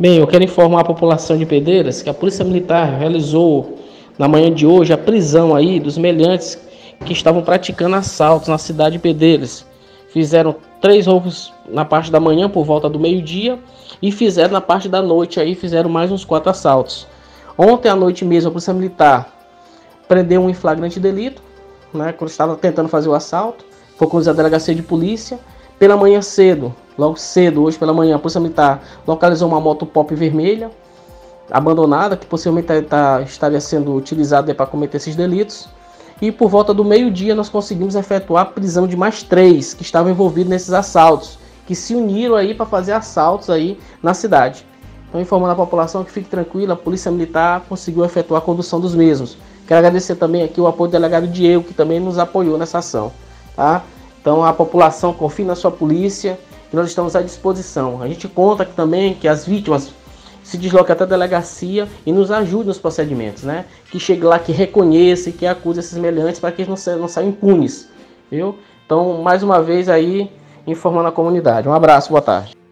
Bem, eu quero informar a população de Pedreiras que a Polícia Militar realizou na manhã de hoje a prisão aí dos meliantes que estavam praticando assaltos na cidade de Pedreiras. Fizeram 3 roubos na parte da manhã por volta do meio-dia e fizeram na parte da noite aí, fizeram mais uns 4 assaltos. Ontem à noite mesmo a Polícia Militar prendeu um em flagrante delito, né, quando estava tentando fazer o assalto, foi conduzido à delegacia de polícia. Pela manhã cedo, logo cedo, hoje pela manhã, a Polícia Militar localizou uma moto pop vermelha, abandonada, que possivelmente estaria sendo utilizada para cometer esses delitos. E por volta do meio-dia nós conseguimos efetuar a prisão de mais 3 que estavam envolvidos nesses assaltos, que se uniram aí para fazer assaltos aí na cidade. Então, informando a população que fique tranquila, a Polícia Militar conseguiu efetuar a condução dos mesmos. Quero agradecer também aqui o apoio do delegado Diego, que também nos apoiou nessa ação, tá? Então a população confie na sua polícia e nós estamos à disposição. A gente conta também que as vítimas se desloquem até a delegacia e nos ajudem nos procedimentos, né? Que chegue lá, que reconheça e que acuse esses meliantes para que eles não saiam impunes, viu? Então, mais uma vez aí, informando a comunidade. Um abraço, boa tarde.